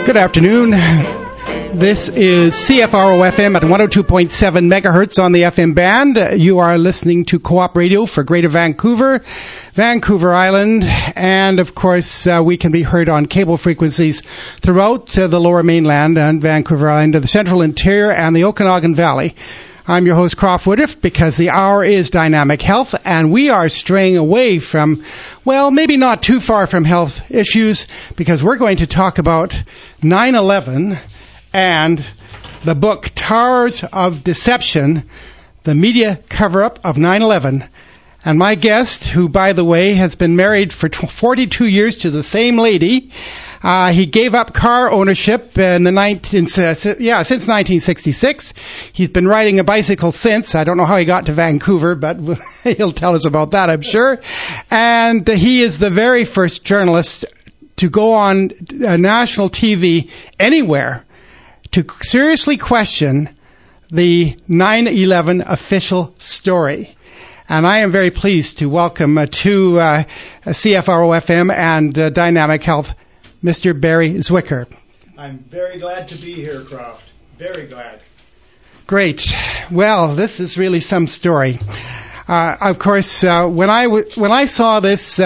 Good afternoon. This is CFRO FM at 102.7 megahertz on the FM band. You are listening to Co-op Radio for Greater Vancouver, Vancouver Island, and of course we can be heard on cable frequencies throughout the Lower Mainland and Vancouver Island, the Central Interior, and the Okanagan Valley. I'm your host, Croft Woodruff, because the hour is Dynamic Health, and we are straying away from, well, maybe not too far from health issues, because we're going to talk about 9/11 and the book Towers of Deception, the media cover-up of 9/11. And my guest, who, by the way, has been married for 42 years to the same lady, he gave up car ownership since 1966. He's been riding a bicycle since. I don't know how he got to Vancouver, but he'll tell us about that, I'm sure. And he is the very first journalist to go on national TV anywhere to seriously question the 9/11 official story. And I am very pleased to welcome to CFRO FM and Dynamic Health, Mr. Barry Zwicker. I'm very glad to be here, Croft. Very glad. Great. Well, this is really some story. Of course, when I saw this,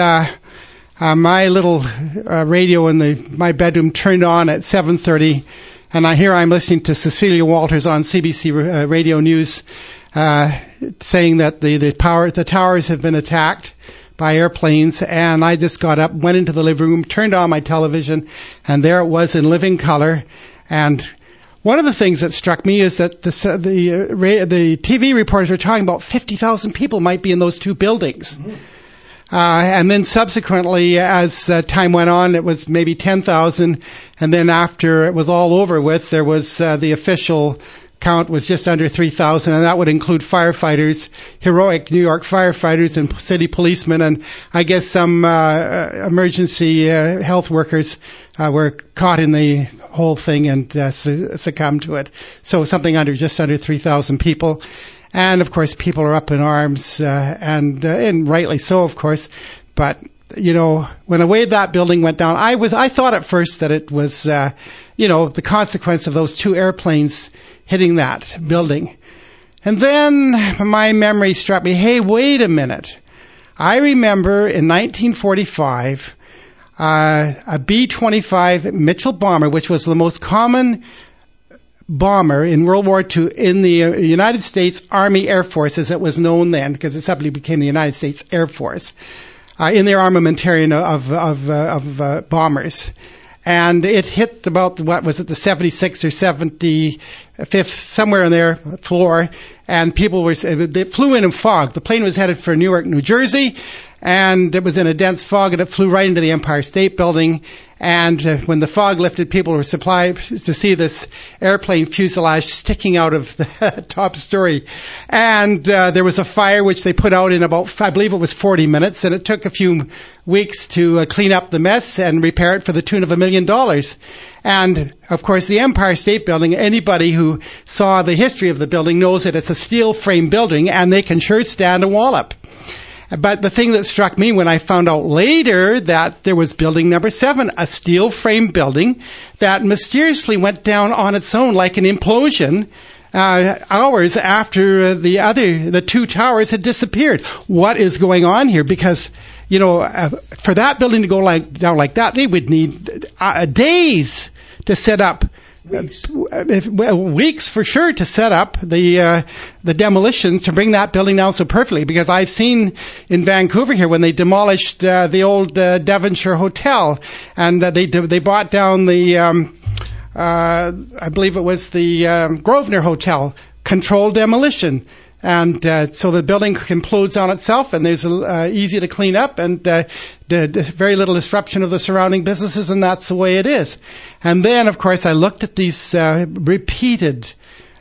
my little radio in my bedroom turned on at 7:30, and I'm listening to Cecilia Walters on CBC Radio News, saying that the towers have been attacked by airplanes, and I just got up, went into the living room, turned on my television, and there it was in living color. And one of the things that struck me is that the TV reporters were talking about 50,000 people might be in those two buildings. Mm-hmm. And then subsequently, as time went on, it was maybe 10,000, and then after it was all over with, there was the official count was just under 3,000, and that would include firefighters, heroic New York firefighters and city policemen, and I guess some emergency health workers were caught in the whole thing and succumbed to it. So something just under 3,000 people. And of course, people are up in arms, and rightly so, of course. But you know, when the way that building went down, I thought at first that it was, the consequence of those two airplanes hitting that building. And then my memory struck me, hey, wait a minute. I remember in 1945, a B-25 Mitchell bomber, which was the most common bomber in World War II in the United States Army Air Force, as it was known then, because it suddenly became the United States Air Force, in their armamentarium of bombers. And it hit about, the 76th or 75th, somewhere in their floor, and they flew in fog. The plane was headed for Newark, New Jersey, and it was in a dense fog, and it flew right into the Empire State Building. And when the fog lifted, people were surprised to see this airplane fuselage sticking out of the top story. And there was a fire which they put out in about, I believe it was 40 minutes, and it took a few weeks to clean up the mess and repair it for the tune of $1 million. And, of course, the Empire State Building, anybody who saw the history of the building knows that it's a steel frame building, and they can sure stand a wallop. But the thing that struck me when I found out later that there was building number 7, a steel frame building that mysteriously went down on its own like an implosion hours after the two towers had disappeared. What is going on here? Because, for that building to go down like that, they would need days to set up. Weeks for sure to set up the demolition to bring that building down so perfectly, because I've seen in Vancouver here when they demolished the old Devonshire Hotel, and they brought down the I believe it was the Grosvenor Hotel, controlled demolition. And so the building implodes on itself, and there's easy to clean up, and very little disruption of the surrounding businesses, and that's the way it is. And then, of course, I looked at these repeated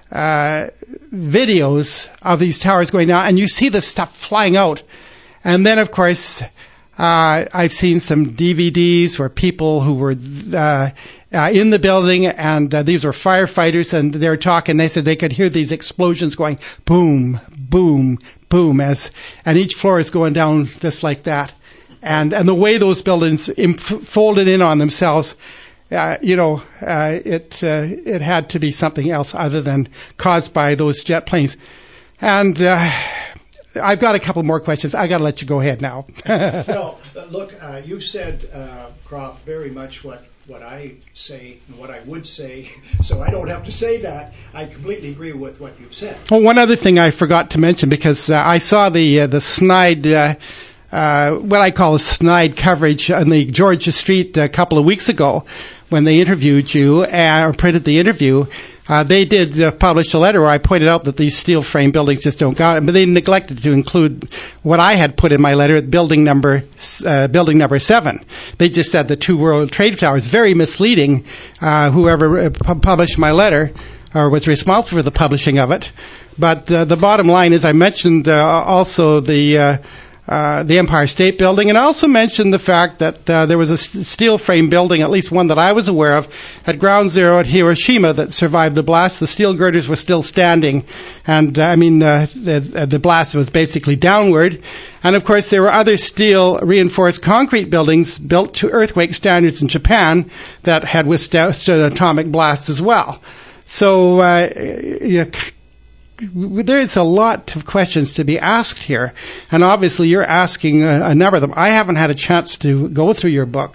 videos of these towers going down, and you see this stuff flying out. And then, of course, I've seen some DVDs where people who were in the building, and these were firefighters, and they were talking. They said they could hear these explosions going boom, boom, boom, and each floor is going down just like that. And the way those buildings folded in on themselves, it had to be something else other than caused by those jet planes. And I've got a couple more questions. I got to let you go ahead now. Well, look, you've said, Croft, very much what I say and what I would say, so I don't have to say that. I completely agree with what you've said. Well, one other thing I forgot to mention, because I saw the snide, what I call a snide coverage on the Georgia Street a couple of weeks ago when they interviewed you or printed the interview. They did publish a letter where I pointed out that these steel frame buildings just don't got it, but they neglected to include what I had put in my letter, building number 7. They just said the two World Trade Towers. Very misleading. Whoever published my letter or was responsible for the publishing of it. But the bottom line is, I mentioned also the Empire State Building, and I also mentioned the fact that there was a steel frame building, at least one that I was aware of, at Ground Zero at Hiroshima that survived the blast. The steel girders were still standing, and the blast was basically downward. And of course, there were other steel reinforced concrete buildings built to earthquake standards in Japan that had withstood atomic blast as well. So there's a lot of questions to be asked here, and obviously you're asking a number of them. I haven't had a chance to go through your book,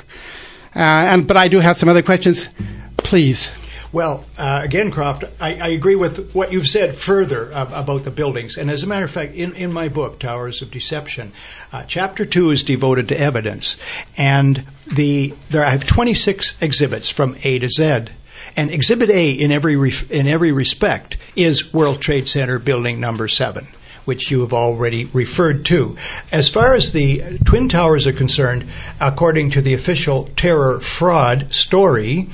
but I do have some other questions. Please. Well, again, Croft, I agree with what you've said further about the buildings. And as a matter of fact, in my book, Towers of Deception, Chapter 2 is devoted to evidence. And I have 26 exhibits from A to Z. And Exhibit A, in every respect, is World Trade Center Building Number 7, which you have already referred to. As far as the Twin Towers are concerned, according to the official terror fraud story,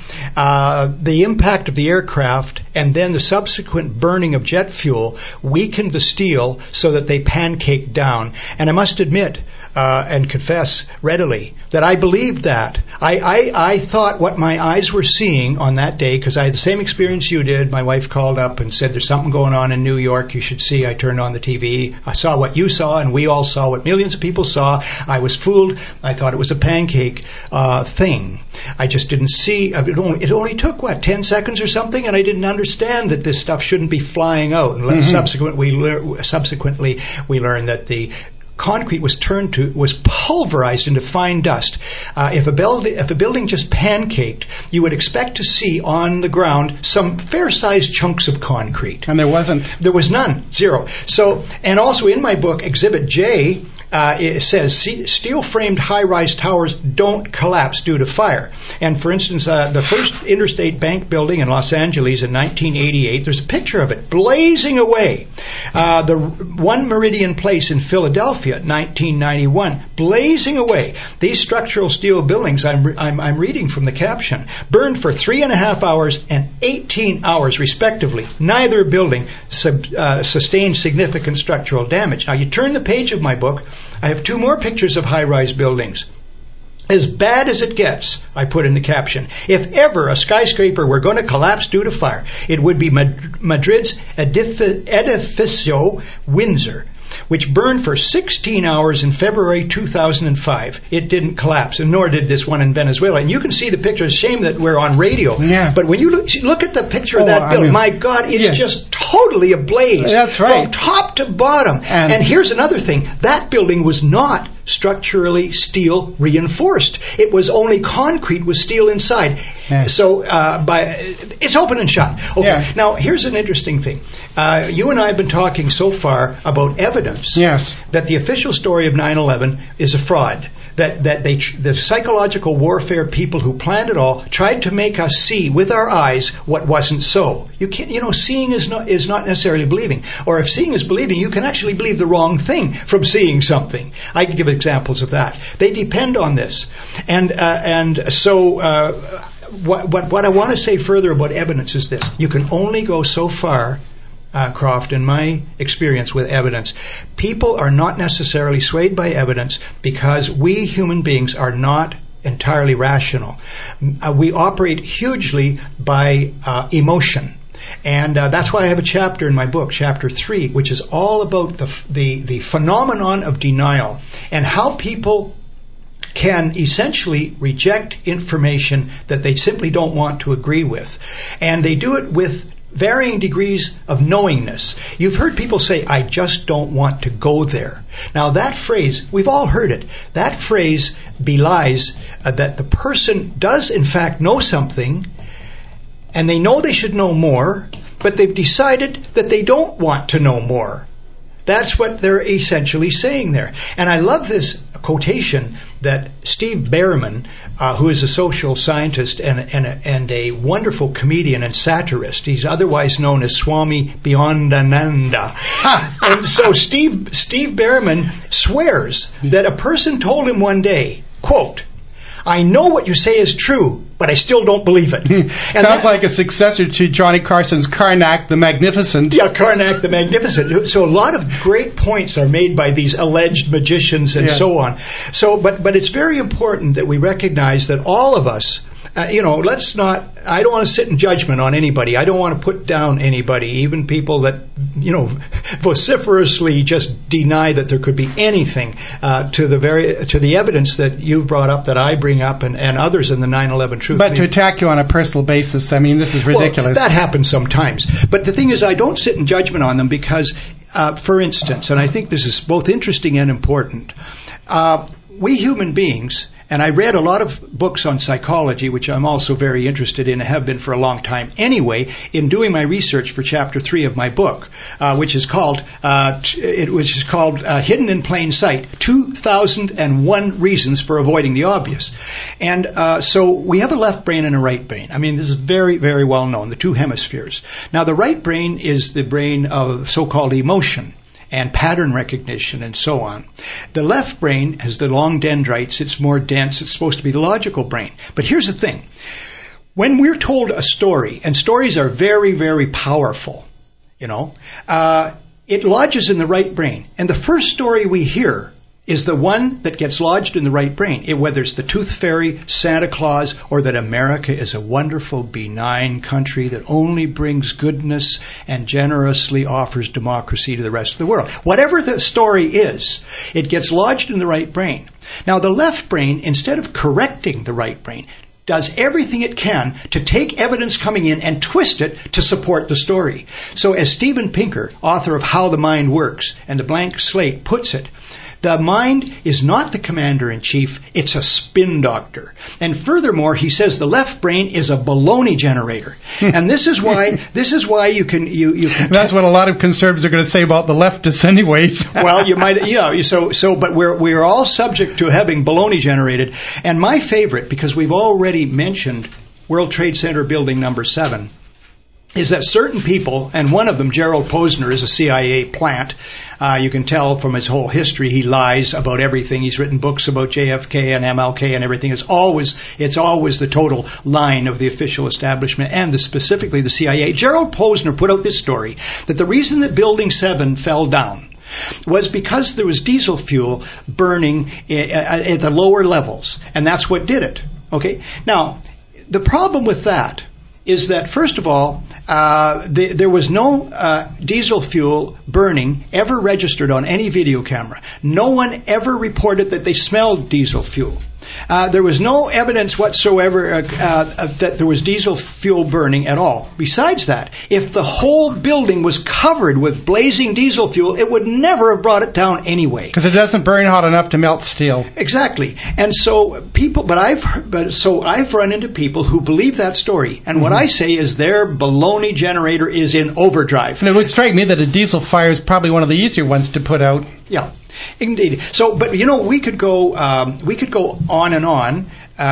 the impact of the aircraft and then the subsequent burning of jet fuel weakened the steel so that they pancaked down. And I must admit and confess readily that I believed that. I thought what my eyes were seeing on that day, because I had the same experience you did. My wife called up and said, there's something going on in New York. You should see. I turned on the TV. I saw what you saw, and we all saw what millions of people saw. I was fooled. I thought it was a pancake thing. I just didn't see. It only took, 10 seconds or something, and I didn't understand that this stuff shouldn't be flying out. And subsequently, we learned that the concrete was pulverized into fine dust. If a building just pancaked, you would expect to see on the ground some fair-sized chunks of concrete. And there wasn't. There was none. Zero. So, and also in my book, Exhibit J, it says steel-framed high-rise towers don't collapse due to fire. And for instance, the first Interstate Bank building in Los Angeles in 1988, there's a picture of it blazing away. The One Meridian Place in Philadelphia, 1991, blazing away. These structural steel buildings, I'm reading from the caption, burned for 3.5 hours and 18 hours respectively. Neither building sustained significant structural damage. Now you turn the page of my book, I have 2 more pictures of high-rise buildings. As bad as it gets, I put in the caption, if ever a skyscraper were going to collapse due to fire, it would be Madrid's Edificio Windsor, which burned for 16 hours in February 2005. It didn't collapse, and nor did this one in Venezuela. And you can see the picture. It's a shame that we're on radio. Yeah. But when you look at the picture of that building, my God, it's just totally ablaze. That's right. From top to bottom. And here's another thing. That building was not structurally steel reinforced. It was only concrete with steel inside. Yeah. So it's open and shut. Okay. Yeah. Now, here's an interesting thing. You and I have been talking so far about evidence that the official story of 9/11 is a fraud. That the psychological warfare people who planned it all tried to make us see with our eyes what wasn't so. You can't, seeing is not necessarily believing. Or if seeing is believing, you can actually believe the wrong thing from seeing something. I can give examples of that. They depend on this, and so. What I want to say further about evidence is this: you can only go so far. Croft, in my experience with evidence, people are not necessarily swayed by evidence because we human beings are not entirely rational. We operate hugely by emotion. And that's why I have a chapter in my book, Chapter 3, which is all about the phenomenon of denial and how people can essentially reject information that they simply don't want to agree with. And they do it with varying degrees of knowingness. You've heard people say, I just don't want to go there. Now that phrase, we've all heard it. That phrase belies that the person does in fact know something, and they know they should know more, but they've decided that they don't want to know more. That's what they're essentially saying there. And I love this quotation that Steve Behrman, who is a social scientist and a wonderful comedian and satirist, he's otherwise known as Swami Beyondananda. And so Steve Behrman swears that a person told him one day, quote, I know what you say is true, but I still don't believe it. And sounds like a successor to Johnny Carson's Karnak the Magnificent. Yeah, Karnak the Magnificent. So a lot of great points are made by these alleged magicians and so on. So, but it's very important that we recognize that all of us, let's not, I don't want to sit in judgment on anybody. I don't want to put down anybody, even people that, vociferously just deny that there could be anything to the evidence that you brought up, that I bring up, and others in the 9/11 truth. But to attack you on a personal basis, I mean, this is ridiculous. Well, that happens sometimes. But the thing is, I don't sit in judgment on them because, for instance, and I think this is both interesting and important, we human beings, and I read a lot of books on psychology, which I'm also very interested in and have been for a long time anyway, in doing my research for Chapter 3 of my book, which is called Hidden in Plain Sight, 2001 Reasons for Avoiding the Obvious. And so we have a left brain and a right brain. I mean, this is very, very well known, the two hemispheres. Now, the right brain is the brain of so-called emotion and pattern recognition and so on. The left brain has the long dendrites. It's more dense. It's supposed to be the logical brain. But here's the thing. When we're told a story, and stories are very, very powerful, it lodges in the right brain. And the first story we hear is the one that gets lodged in the right brain, whether it's the Tooth Fairy, Santa Claus, or that America is a wonderful, benign country that only brings goodness and generously offers democracy to the rest of the world. Whatever the story is, it gets lodged in the right brain. Now, the left brain, instead of correcting the right brain, does everything it can to take evidence coming in and twist it to support the story. So as Steven Pinker, author of How the Mind Works and The Blank Slate, puts it, the mind is not the commander-in-chief, it's a spin doctor. And furthermore, he says the left brain is a baloney generator. And this is why you can That's what a lot of conservatives are going to say about the leftists anyways. Well, you might, but we're all subject to having baloney generated. And my favorite, because we've already mentioned World Trade Center building number 7, is that certain people, and one of them, Gerald Posner, is a CIA plant. You can tell from his whole history he lies about everything. He's written books about JFK and MLK and everything. It's always the total line of the official establishment and specifically the CIA. Gerald Posner put out this story that the reason that Building 7 fell down was because there was diesel fuel burning at the lower levels, and that's what did it. Okay? Now, the problem with that is that, first of all, there was no diesel fuel burning ever registered on any video camera. No one ever reported that they smelled diesel fuel. There was no evidence whatsoever that there was diesel fuel burning at all. Besides that, if the whole building was covered with blazing diesel fuel, it would never have brought it down anyway. Because it doesn't burn hot enough to melt steel. Exactly. And so I've run into people who believe that story. And what I say is their baloney generator is in overdrive. And it would strike me that a diesel fire is probably one of the easier ones to put out. Yeah. Indeed. So, but we could go on and on,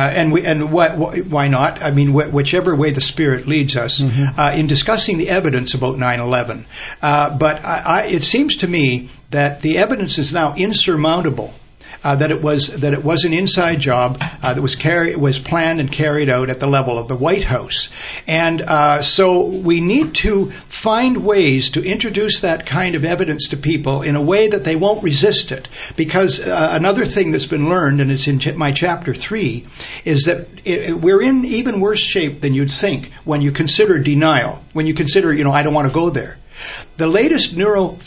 why not? I mean, whichever way the Spirit leads us in discussing the evidence about 9/11. But it seems to me that the evidence is now insurmountable. That it was an inside job that was planned and carried out at the level of the White House, and so we need to find ways to introduce that kind of evidence to people in a way that they won't resist it. Because another thing that's been learned, and it's in my chapter 3, is that we're in even worse shape than you'd think when you consider denial. When you consider, I don't want to go there. The latest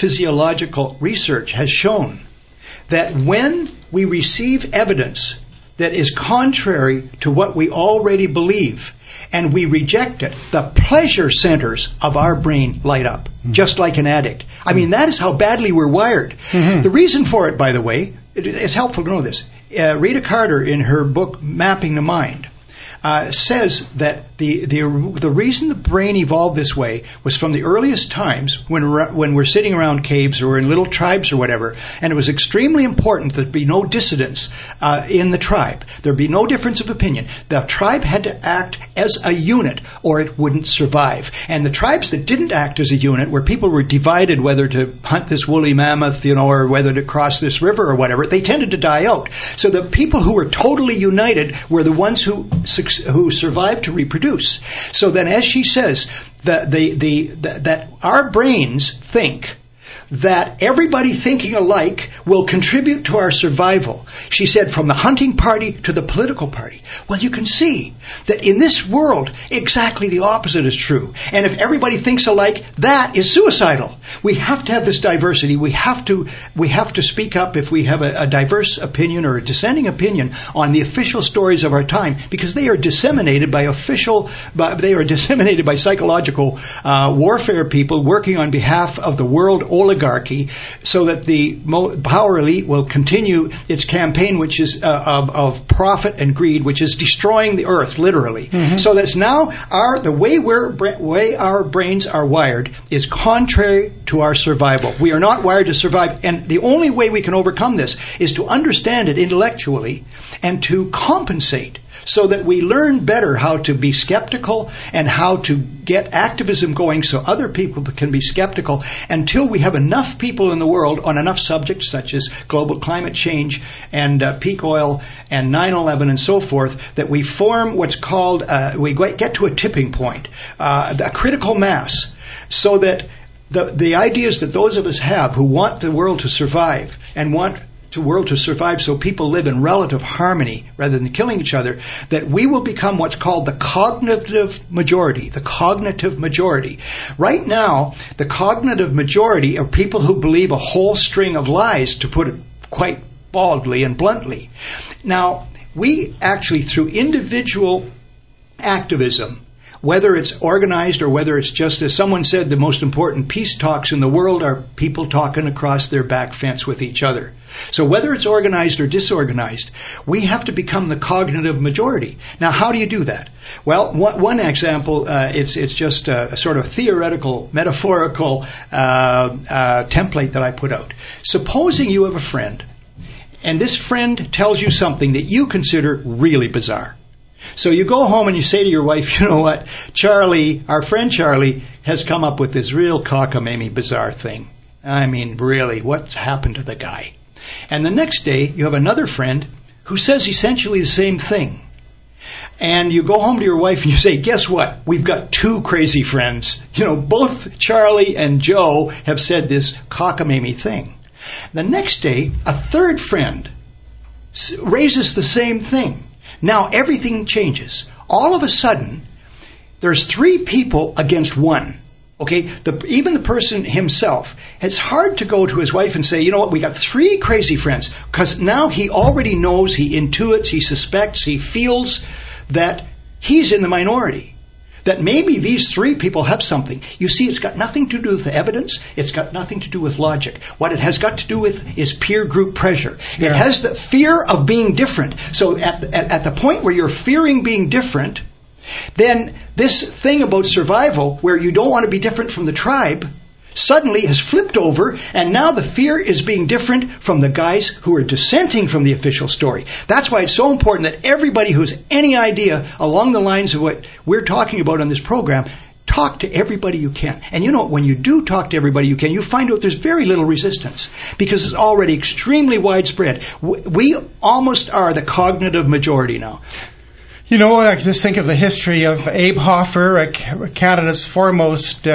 neurophysiological research has shown that when we receive evidence that is contrary to what we already believe, and we reject it, the pleasure centers of our brain light up, just like an addict. I mean, that is how badly we're wired. The reason for it, by the way, it's helpful to know this. Rita Carter, in her book Mapping the Mind, says that the reason the brain evolved this way was from the earliest times when we're sitting around caves or in little tribes or whatever, and it was extremely important that there be no dissidence in the tribe. There be no difference of opinion. The tribe had to act as a unit or it wouldn't survive. And the tribes that didn't act as a unit, where people were divided whether to hunt this woolly mammoth, or whether to cross this river or whatever, they tended to die out. So the people who were totally united were the ones who survived to reproduce. So then, as she says, that our brains think that everybody thinking alike will contribute to our survival. She said, from the hunting party to the political party. Well, you can see that in this world, exactly the opposite is true. And if everybody thinks alike, that is suicidal. We have to have this diversity. We have to speak up if we have a diverse opinion or a dissenting opinion on the official stories of our time, because they are disseminated by psychological warfare people working on behalf of the world oligarchy, so that the power elite will continue its campaign, which is of profit and greed, which is destroying the earth, literally. So that's now the way our brains are wired is contrary to our survival. We are not wired to survive, and the only way we can overcome this is to understand it intellectually and to compensate, so that we learn better how to be skeptical and how to get activism going so other people can be skeptical, until we have enough people in the world on enough subjects such as global climate change and peak oil and 9/11 and so forth, that we form what's called, we get to a tipping point, a critical mass, so that the ideas that those of us have who want the world to survive and want the world to survive so people live in relative harmony rather than killing each other, that we will become what's called the cognitive majority. The cognitive majority. Right now, the cognitive majority are people who believe a whole string of lies, to put it quite baldly and bluntly. Now, we actually, through individual activism, whether it's organized or whether it's just, as someone said, the most important peace talks in the world are people talking across their back fence with each other. So whether it's organized or disorganized, we have to become the cognitive majority. Now, how do you do that? Well, one example, it's just a sort of theoretical, metaphorical template that I put out. Supposing you have a friend, and this friend tells you something that you consider really bizarre. So you go home and you say to your wife, you know what, Charlie, our friend Charlie, has come up with this real cockamamie bizarre thing. I mean, really, what's happened to the guy? And the next day, you have another friend who says essentially the same thing. And you go home to your wife and you say, guess what? We've got two crazy friends. Both Charlie and Joe have said this cockamamie thing. The next day, a third friend raises the same thing. Now everything changes. All of a sudden, there's three people against one. Okay, even the person himself, it's hard to go to his wife and say, you know what, we got three crazy friends, because now he already knows, he intuits, he suspects, he feels that he's in the minority. That maybe these three people have something. You see, it's got nothing to do with the evidence. It's got nothing to do with logic. What it has got to do with is peer group pressure. Yeah. It has the fear of being different. So at the point where you're fearing being different, then this thing about survival, where you don't want to be different from the tribe, suddenly has flipped over, and now the fear is being different from the guys who are dissenting from the official story. That's why it's so important that everybody who has any idea along the lines of what we're talking about on this program, talk to everybody you can. And when you do talk to everybody you can, you find out there's very little resistance, because it's already extremely widespread. We almost are the cognitive majority now. I just think of the history of Abe Hoffer, Canada's foremost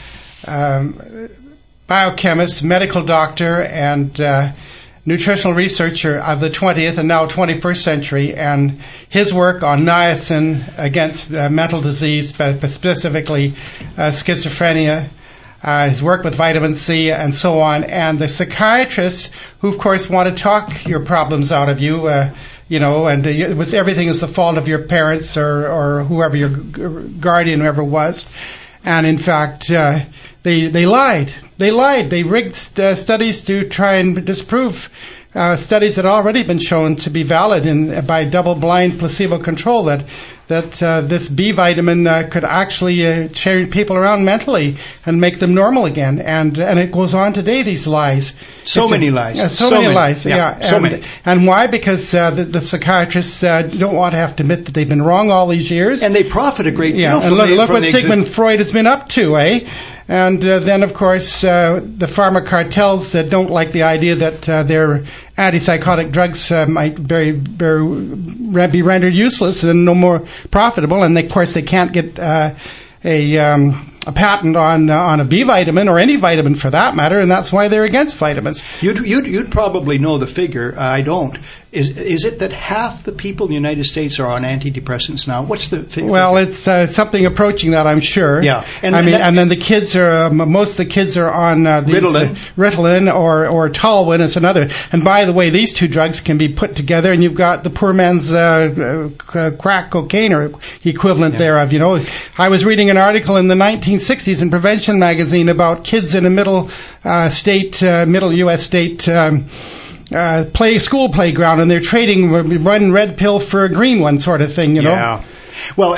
biochemist, medical doctor, and nutritional researcher of the 20th and now 21st century, and his work on niacin against mental disease, but specifically schizophrenia, his work with vitamin C, and so on. And the psychiatrists who, of course, want to talk your problems out of you, and everything was the fault of your parents or whoever your guardian, whoever was. And in fact, they lied. They lied. They rigged studies to try and disprove studies that had already been shown to be valid by double-blind placebo control that this B vitamin could actually change people around mentally and make them normal again. And it goes on today, these lies. So many lies. So many lies, yeah. So many. And why? Because the psychiatrists don't want to have to admit that they've been wrong all these years. And they profit a great deal from look what Sigmund Freud has been up to, eh? And then, of course, the pharma cartels don't like the idea that their antipsychotic drugs might be rendered useless and no more profitable. And, of course, they can't get a patent on a B vitamin or any vitamin for that matter, and that's why they're against vitamins. You'd probably know the figure. I don't. Is it that half the people in the United States are on antidepressants now? What's the figure? Well, it's something approaching that, I'm sure. Yeah, and then the kids are most of the kids are on Ritalin or Talwin. It's another. And by the way, these two drugs can be put together, and you've got the poor man's crack cocaine or equivalent thereof. I was reading an article in the 1960s in Prevention magazine about kids in a middle U.S. state. School playground, and they're trading one red pill for a green one, sort of thing, Yeah. Well,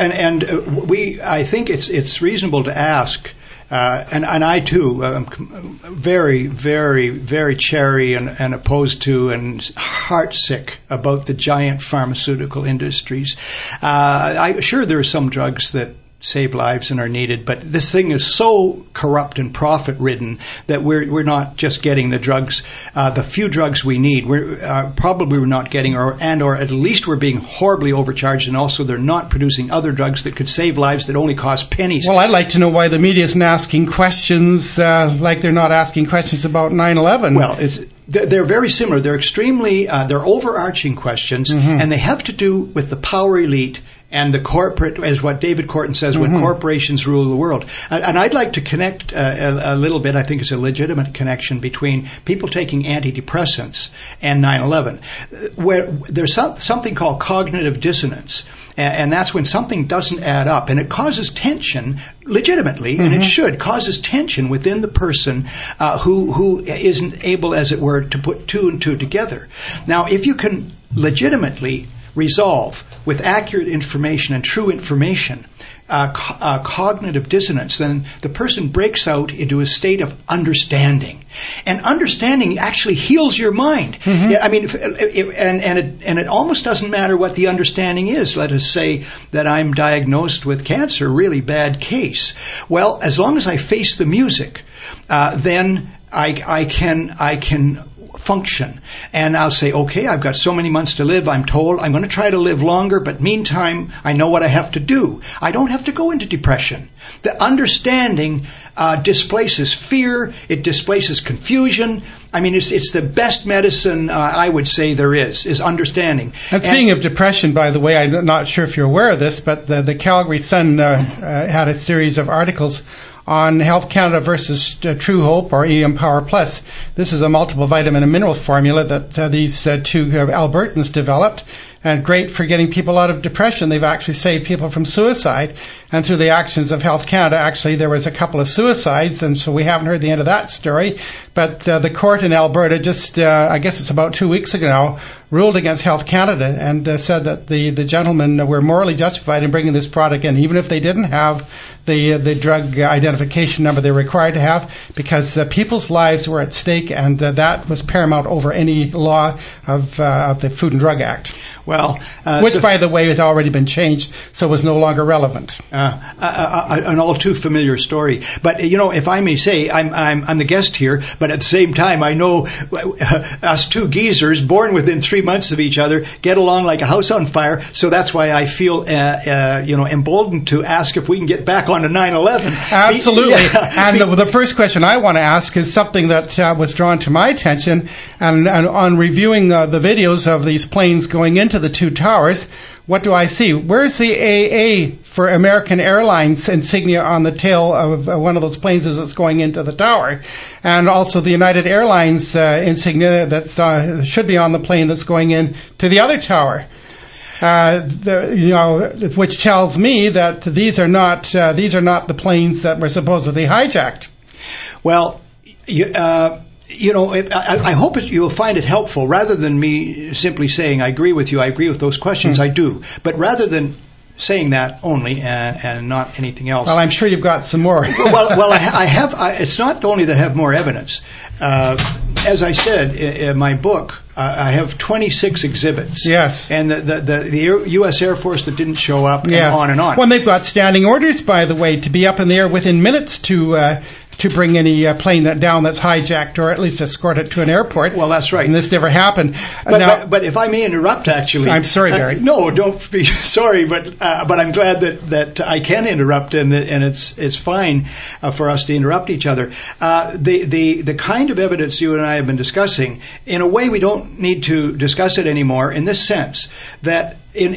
I think it's reasonable to ask, and I too am very, very, very chary and opposed to and heartsick about the giant pharmaceutical industries. Sure, there are some drugs that save lives and are needed, but this thing is so corrupt and profit-ridden that we're not just getting the drugs, the few drugs we need. We're not getting, or at least we're being horribly overcharged, and also they're not producing other drugs that could save lives that only cost pennies. Well, I'd like to know why the media isn't asking questions like they're not asking questions about 9/11. Well, they're very similar. They're extremely, they're overarching questions, and they have to do with the power elite and the corporate, as what David Korten says, when corporations rule the world. And I'd like to connect a little bit. I think it's a legitimate connection between people taking antidepressants and 9/11, where there's something called cognitive dissonance. And that's when something doesn't add up, and it causes tension, legitimately, and it should, causes tension within the person who isn't able, as it were, to put two and two together. Now, if you can legitimately resolve with accurate information and true information cognitive dissonance, then the person breaks out into a state of understanding. And understanding actually heals your mind. I mean, it almost doesn't matter what the understanding is. Let us say that I'm diagnosed with cancer, really bad case. Well, as long as I face the music, then I can function. And I'll say, okay, I've got so many months to live. I'm told I'm going to try to live longer, but meantime, I know what I have to do. I don't have to go into depression. The understanding displaces fear. It displaces confusion. I mean, it's the best medicine I would say there is understanding. And speaking of depression, by the way, I'm not sure if you're aware of this, but the Calgary Sun had a series of articles on Health Canada versus True Hope or eEmpower Plus. This is a multiple vitamin and mineral formula that these two Albertans developed, and great for getting people out of depression. They've actually saved people from suicide, and through the actions of Health Canada, actually there was a couple of suicides, and so we haven't heard the end of that story. But the court in Alberta just, I guess it's about 2 weeks ago now, ruled against Health Canada and said that the gentlemen were morally justified in bringing this product in, even if they didn't have the drug identification number they're required to have, because people's lives were at stake, and that was paramount over any law of the Food and Drug Act. Well, which, by the way, has already been changed, so was no longer relevant. An all too familiar story. But if I may say, I'm the guest here, but at the same time, I know us two geezers born within 3 months of each other get along like a house on fire. So that's why I feel emboldened to ask if we can get back on to 9/11. Absolutely. And the first question I want to ask is something that was drawn to my attention, and on reviewing the videos of these planes going into the two towers, what do I see? Where's the AA for American Airlines insignia on the tail of one of those planes as it's going into the tower? And also the United Airlines insignia that should be on the plane that's going in to the other tower. Which tells me that these are not the planes that were supposedly hijacked. Well, I hope you'll find it helpful, rather than me simply saying I agree with you, I agree with those questions, I do. But rather than saying that only and not anything else. Well, I'm sure you've got some more. well, I have. It's not only that I have more evidence. As I said in my book, I have 26 exhibits. Yes. And the U.S. Air Force that didn't show up, and on and on. Well, they've got standing orders, by the way, to be up in the air within minutes to bring any plane down that's hijacked, or at least escort it to an airport. Well, that's right. And this never happened. But if I may interrupt, actually. I'm sorry, Barry. No, don't be sorry, but I'm glad that I can interrupt, and it's fine for us to interrupt each other. The kind of evidence you and I have been discussing, in a way we don't need to discuss it anymore, in this sense, that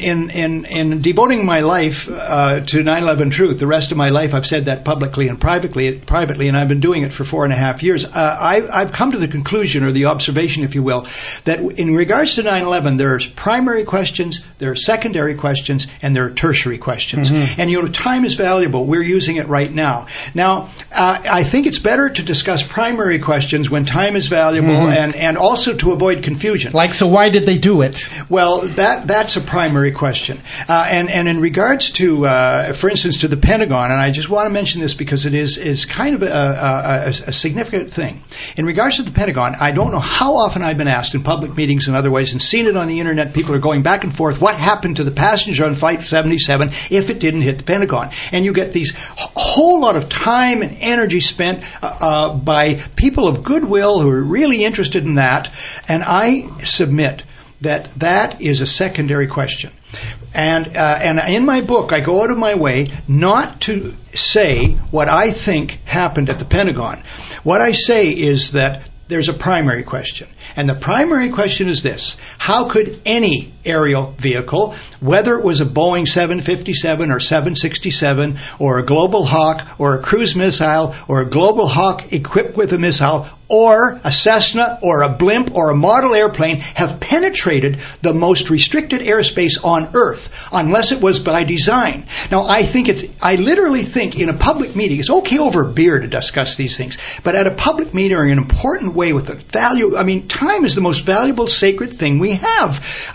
in devoting my life to 9/11 Truth, the rest of my life I've said that publicly and privately, and I've been doing it for 4.5 years. I've come to the conclusion, or the observation, if you will, that in regards to 9/11, there's primary questions, there are secondary questions, and there are tertiary questions. Mm-hmm. And time is valuable. We're using it right now. Now, I think it's better to discuss primary questions when time is valuable, and also to avoid confusion. So why did they do it? Well, that's a primary question. And in regards to, for instance, to the Pentagon, and I just want to mention this because it is kind of a significant thing. In regards to the Pentagon, I don't know how often I've been asked in public meetings and other ways, and seen it on the internet, people are going back and forth, what happened to the passenger on Flight 77 if it didn't hit the Pentagon? And you get these whole lot of time and energy spent by people of goodwill who are really interested in that, and I submit that is a secondary question. And in my book, I go out of my way not to say what I think happened at the Pentagon. What I say is that there's a primary question. And the primary question is this: how could any aerial vehicle, whether it was a Boeing 757 or 767 or a Global Hawk or a cruise missile or a Global Hawk equipped with a missile or a Cessna or a blimp or a model airplane, have penetrated the most restricted airspace on Earth unless it was by design? Now, I literally think in a public meeting, it's okay over beer to discuss these things, but at a public meeting or in an important way with the value, time is the most valuable, sacred thing we have.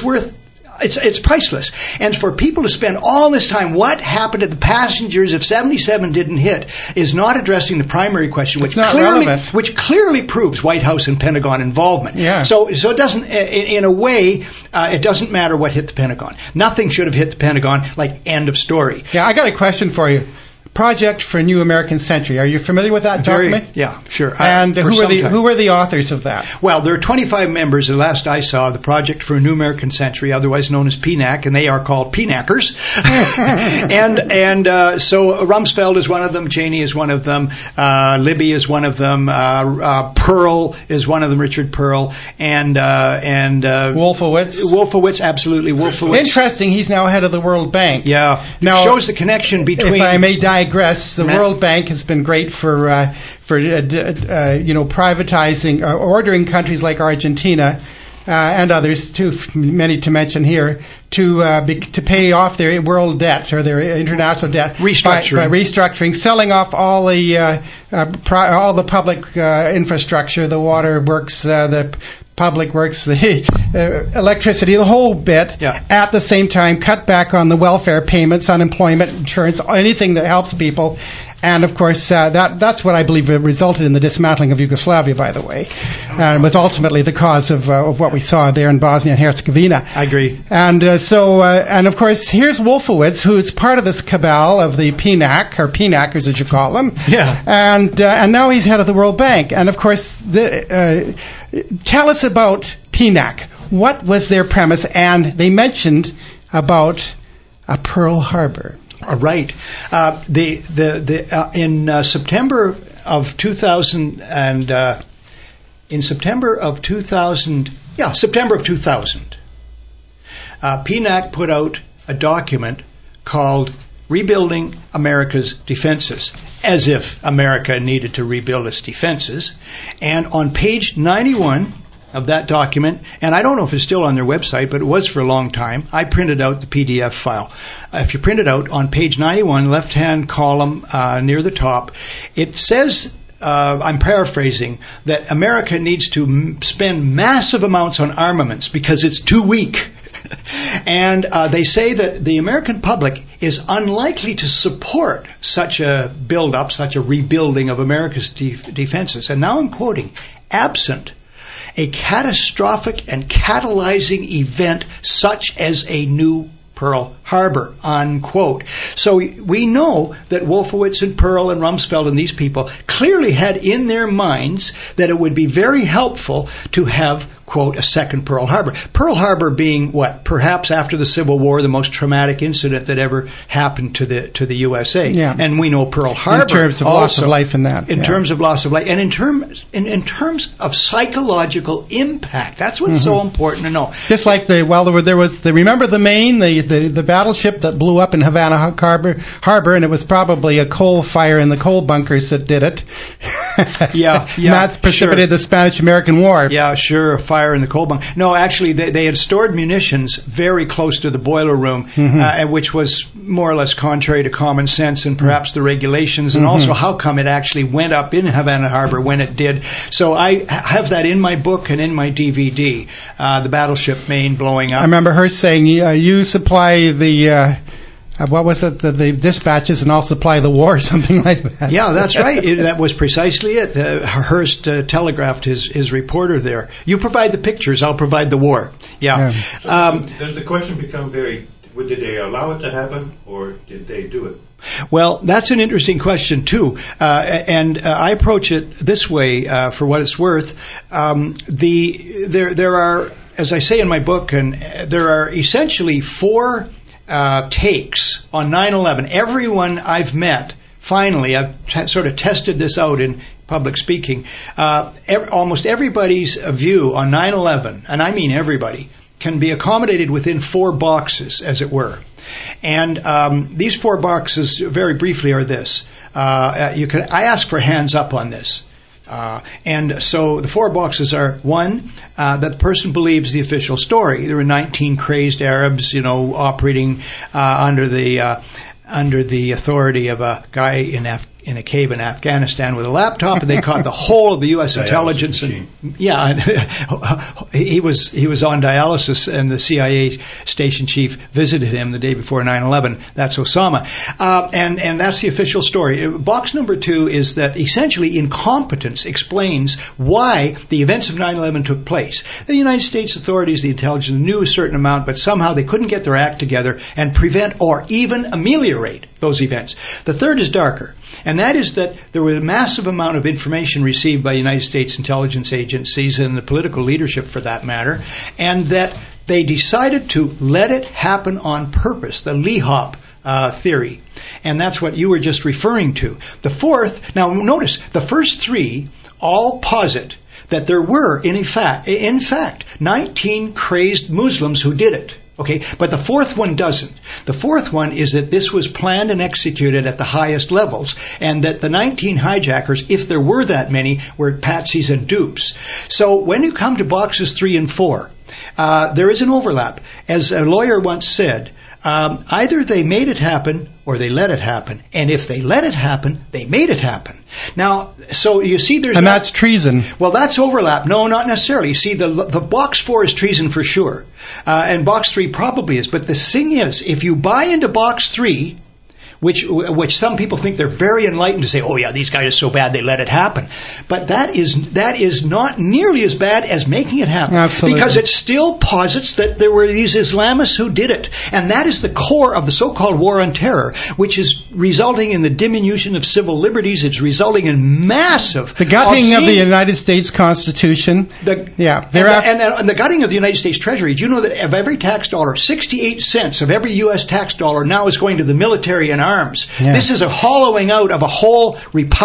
It's priceless. And for people to spend all this time, what happened to the passengers if 77 didn't hit, is not addressing the primary question, which clearly proves White House and Pentagon involvement. Yeah. So it doesn't, in a way, it doesn't matter what hit the Pentagon. Nothing should have hit the Pentagon, end of story. Yeah, I got a question for you. Project for a New American Century. Are you familiar with that document? Yeah, sure. And who were the authors of that? Well, there are 25 members, the last I saw, the Project for a New American Century, otherwise known as PNAC, and they are called PNACers. So Rumsfeld is one of them, Cheney is one of them, Libby is one of them, Pearl is one of them, Richard Pearl, and Wolfowitz. Wolfowitz, absolutely, Wolfowitz. Interesting, he's now head of the World Bank. Yeah. Now, shows the connection between... If I may digress, the World Bank has been great for privatizing, ordering countries like Argentina and others, too many to mention here, to pay off their world debt or their international debt by restructuring, selling off all the public infrastructure, the water works, the public works, the electricity, the whole bit, at the same time cut back on the welfare payments, unemployment insurance, anything that helps people. And, of course, that's what I believe resulted in the dismantling of Yugoslavia, by the way, and was ultimately the cause of what we saw there in Bosnia and Herzegovina. I agree. And and of course, here's Wolfowitz, who's part of this cabal of the PNAC, or PNACers as you call them. Yeah. And now he's head of the World Bank. And, of course, tell us about PNAC. What was their premise? And they mentioned about a Pearl Harbor. Right. In September of 2000 September of 2000, PNAC put out a document called Rebuilding America's Defenses, as if America needed to rebuild its defenses. And on page 91 of that document, and I don't know if it's still on their website, but it was for a long time, I printed out the PDF file. If you print it out, on page 91, left-hand column near the top, it says, I'm paraphrasing, that America needs to spend massive amounts on armaments because it's too weak. And they say that the American public is unlikely to support such a build-up, such a rebuilding of America's defenses. And now I'm quoting, absent a catastrophic and catalyzing event such as a new Pearl Harbor, unquote. So we know that Wolfowitz and Pearl and Rumsfeld and these people clearly had in their minds that it would be very helpful to have, quote, a second Pearl Harbor. Pearl Harbor being what? Perhaps after the Civil War, the most traumatic incident that ever happened to the USA. Yeah. And we know Pearl Harbor in terms of also, loss of life in that. In terms of loss of life. And in terms of psychological impact. That's what's so important to know. Just like remember the Maine, the battleship that blew up in Havana Harbor, and it was probably a coal fire in the coal bunkers that did it. Yeah. And that's precipitated the Spanish-American War. Yeah, sure, fire in the coal bunker. No, actually, they had stored munitions very close to the boiler room, which was more or less contrary to common sense and perhaps the regulations, and also how come it actually went up in Havana Harbor when it did. So I have that in my book and in my DVD, the battleship Maine blowing up. I remember her saying, you supply the the dispatches, and I'll supply the war, or something like that. Yeah, that's right. That was precisely it. Hearst telegraphed his reporter there. You provide the pictures, I'll provide the war. Yeah. Does the question become did they allow it to happen, or did they do it? Well, that's an interesting question, too. And I approach it this way, for what it's worth. There are, as I say in my book, and there are essentially four takes on 9/11. Everyone I've met, finally, I've sort of tested this out in public speaking. Almost everybody's view on 9/11, and I mean everybody, can be accommodated within four boxes, as it were. And these four boxes, very briefly, are this. I ask for hands up on this. And so the four boxes are, one, that the person believes the official story. There were 19 crazed Arabs, operating under the authority of a guy in a cave in Afghanistan with a laptop, and they caught the whole of the U.S. intelligence. And he was on dialysis, and the CIA station chief visited him the day before 9/11. That's Osama, and that's the official story. Box number two is that essentially incompetence explains why the events of 9/11 took place. The United States authorities, the intelligence, knew a certain amount, but somehow they couldn't get their act together and prevent or even ameliorate those events. The third is darker, and that is that there was a massive amount of information received by United States intelligence agencies and the political leadership, for that matter, and that they decided to let it happen on purpose, the Lee-Hop theory. And that's what you were just referring to. The fourth, now notice, the first three all posit that there were, in fact, 19 crazed Muslims who did it. Okay, but the fourth one doesn't. The fourth one is that this was planned and executed at the highest levels, and that the 19 hijackers, if there were that many, were patsies and dupes. So when you come to boxes 3 and 4, there is an overlap. As a lawyer once said, either they made it happen or they let it happen. And if they let it happen, they made it happen. Now, so you see there's... And that's treason. Well, that's overlap. No, not necessarily. You see, the box 4 is treason for sure. And box 3 probably is. But the thing is, if you buy into box 3... Which some people think they're very enlightened to say, oh yeah, these guys are so bad they let it happen. But that is not nearly as bad as making it happen. Absolutely. Because it still posits that there were these Islamists who did it. And that is the core of the so-called war on terror, which is resulting in the diminution of civil liberties. It's resulting in massive... The gutting of the United States Constitution. And the gutting of the United States Treasury. Do you know that of every tax dollar, 68 cents of every U.S. tax dollar now is going to the military and arms? Yeah. This is a hollowing out of a whole republic.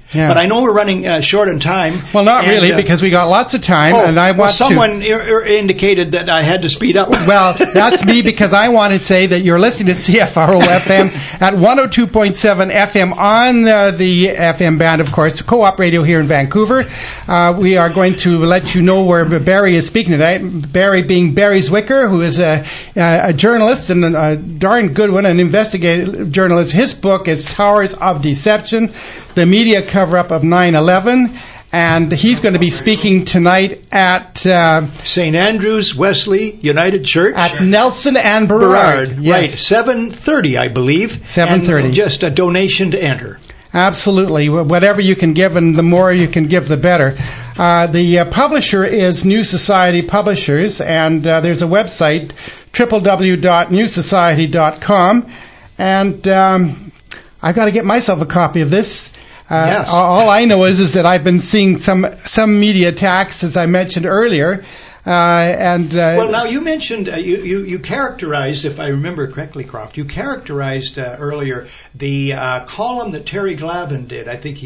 Yeah. But I know we're running short on time. Well, not really, because we got lots of time, and I want someone indicated that I had to speed up. Well, that's me, because I want to say that you're listening to CFRO FM at 102.7 FM on the FM band, of course, Co-op Radio here in Vancouver. We are going to let you know where Barry is speaking tonight. Barry being Barry Zwicker, who is a journalist, and a darn good one, an investigative journalist. His book is Towers of Deception, the media cover-up of 9/11. And he's going to be speaking tonight at St. Andrew's Wesley United Church at Nelson and Burrard. Yes. Right, 7:30, I believe. 7:30. And just a donation to enter. Absolutely. Whatever you can give, and the more you can give, the better. The publisher is New Society Publishers, and there's a website, www.newsociety.com. And I've got to get myself a copy of this. Yes. All I know is that I've been seeing some media attacks, as I mentioned earlier. Well, now you mentioned you characterized, if I remember correctly, Croft, you characterized earlier the column that Terry Glavin did. I think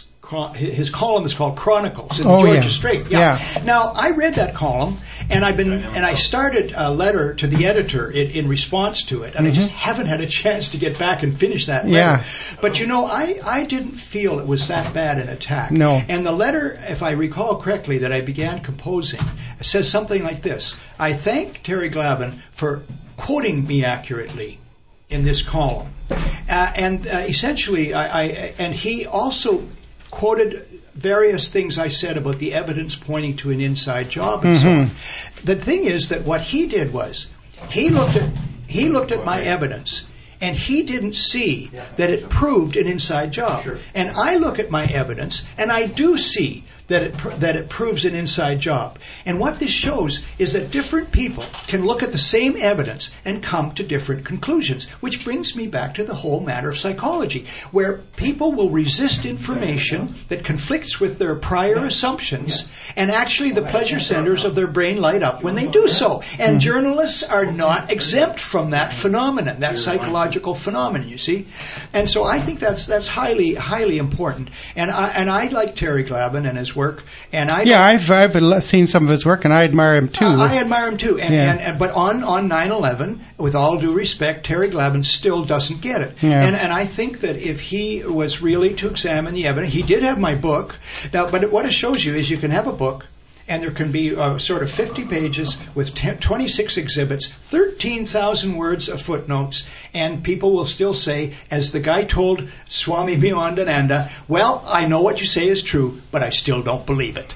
his column is called Chronicles in the Georgia Strait. Yeah. Now I read that column, and I started a letter to the editor in response to it, and I just haven't had a chance to get back and finish that letter. Yeah. But I didn't feel it was that bad an attack. No. And the letter, if I recall correctly, that I began composing, says something like this: I thank Terry Glavin for quoting me accurately in this column, and essentially, and he also quoted various things I said about the evidence pointing to an inside job and so on. The thing is that what he did was he looked at my evidence, and he didn't see that it proved an inside job. Sure. And I look at my evidence, and I do see that it proves an inside job. And what this shows is that different people can look at the same evidence and come to different conclusions, which brings me back to the whole matter of psychology, where people will resist information that conflicts with their prior assumptions, and actually the pleasure centers of their brain light up when they do so. And journalists are not exempt from that phenomenon, that psychological phenomenon, you see. And so I think that's highly, highly important. And I like Terry Glavin and his work. And I've seen some of his work, and I admire him too. I admire him too. But on 9/11, with all due respect, Terry Glavin still doesn't get it. Yeah. And I think that if he was really to examine the evidence, he did have my book. Now, but what it shows you is you can have a book, and there can be sort of 50 pages with 26 exhibits, 13,000 words of footnotes, and people will still say, as the guy told Swami Bhimandananda, well, I know what you say is true, but I still don't believe it.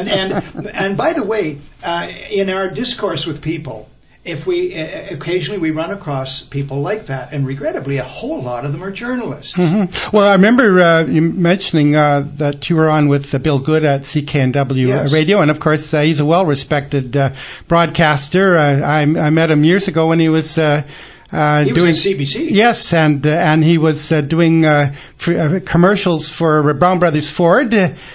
And by the way, in our discourse with people, if we occasionally we run across people like that, and regrettably, a whole lot of them are journalists. Well, I remember you mentioning that you were on with Bill Good at CKNW Radio, and of course he's a well-respected broadcaster. I met him years ago when he was. He was at CBC. Yes, and he was doing commercials for Brown Brothers Ford,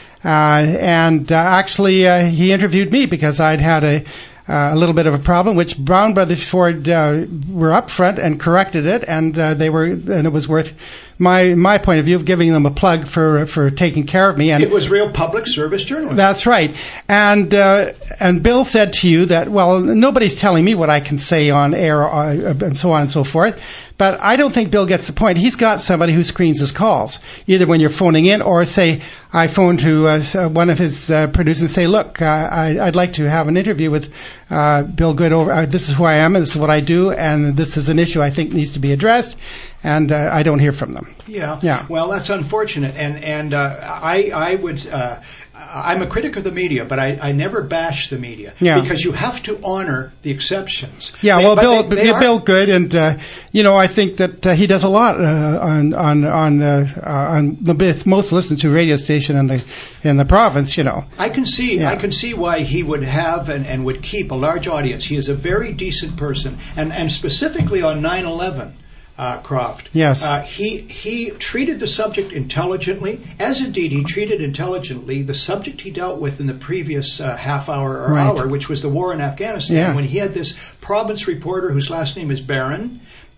and actually he interviewed me because I'd had a little bit of a problem, which Brown Brothers Ford were up front and corrected it, and it was worth my point of view of giving them a plug for taking care of me. And it was real public service journalism. That's right. And Bill said to you that, well, nobody's telling me what I can say on air and so on and so forth. But I don't think Bill gets the point. He's got somebody who screens his calls, either when you're phoning in or, say, I phone to one of his producers and say, look, I'd like to have an interview with Bill Good. This is who I am, and this is what I do, and this is an issue I think needs to be addressed. And I don't hear from them. Yeah. Well, that's unfortunate. And I would. I'm a critic of the media, but I never bash the media because you have to honor the exceptions. Yeah. Bill Good, and I think that he does a lot on the most listened to radio station in the province. I can see why he would have and would keep a large audience. He is a very decent person, and specifically on 9/11. Croft. Yes. He treated the subject intelligently, as indeed he treated intelligently the subject he dealt with in the previous half hour or hour, which was the war in Afghanistan, when he had this province reporter whose last name is Barron,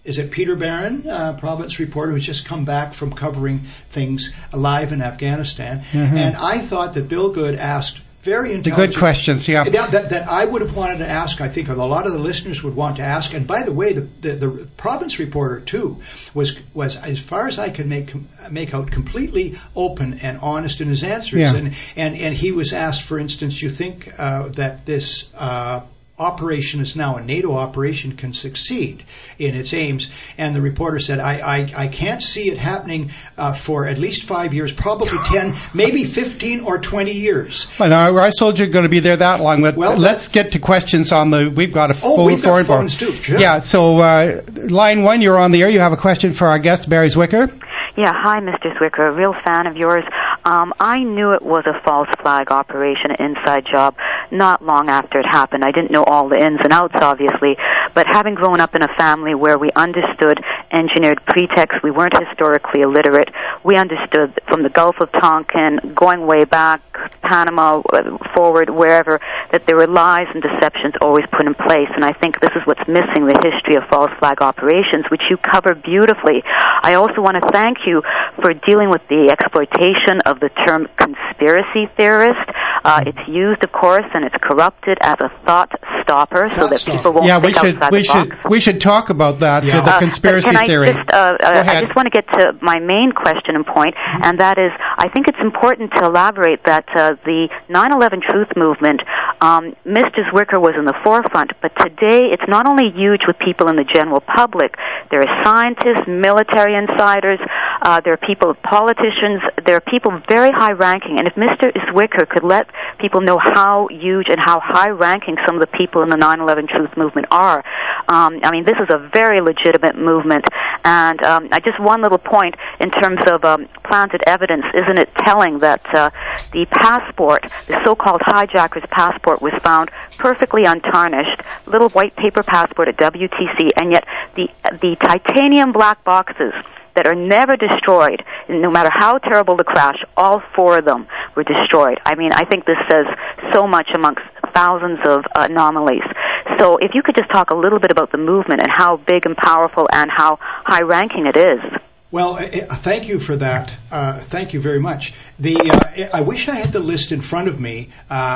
is it Peter Barron, Province reporter, who's just come back from covering things live in Afghanistan. And I thought that Bill Good asked very intelligent. The good questions, yeah. That I would have wanted to ask, I think a lot of the listeners would want to ask. And by the way, the Province reporter, too, was as far as I could make out, completely open and honest in his answers. Yeah. And he was asked, for instance, you think that this operation is now a NATO operation can succeed in its aims, and the reporter said, I can't see it happening for at least 5 years, probably 10, maybe 15 or 20 years. Well, now, I told you going to be there that long, but let's get to questions on we've got a full we've got phones too. Sure. Yeah, so line 1, you're on the air. You have a question for our guest, Barry Zwicker. Yeah, hi, Mr. Zwicker, a real fan of yours. I knew it was a false flag operation, an inside job, not long after it happened. I didn't know all the ins and outs, obviously, but having grown up in a family where we understood engineered pretext, we weren't historically illiterate, we understood from the Gulf of Tonkin, going way back, Panama, forward, wherever, that there were lies and deceptions always put in place, and I think this is what's missing, the history of false flag operations, which you cover beautifully. I also want to thank you for dealing with the exploitation of the term conspiracy theorist. It's used, of course, and it's corrupted as a thought stopper so that people won't think outside the box. We should talk about that, the conspiracy theory. I just want to get to my main question and point, and that is, I think it's important to elaborate that the 9/11 Truth Movement, Mr. Zwicker was in the forefront, but today it's not only huge with people in the general public. There are scientists, military insiders, there are people, politicians, there are people very high-ranking, and if Mr. Zwicker could let people know how huge and how high-ranking some of the people in the 9/11 Truth Movement are. I mean, this is a very legitimate movement, and just one little point in terms of planted evidence. Isn't it telling that the passport, the so-called hijacker's passport, was found perfectly untarnished, little white paper passport at WTC, and yet the titanium black boxes that are never destroyed, no matter how terrible the crash, all 4 of them were destroyed. I mean, I think this says so much amongst thousands of anomalies. So if you could just talk a little bit about the movement and how big and powerful and how high-ranking it is. Well, thank you for that. Thank you very much. I wish I had the list in front of me.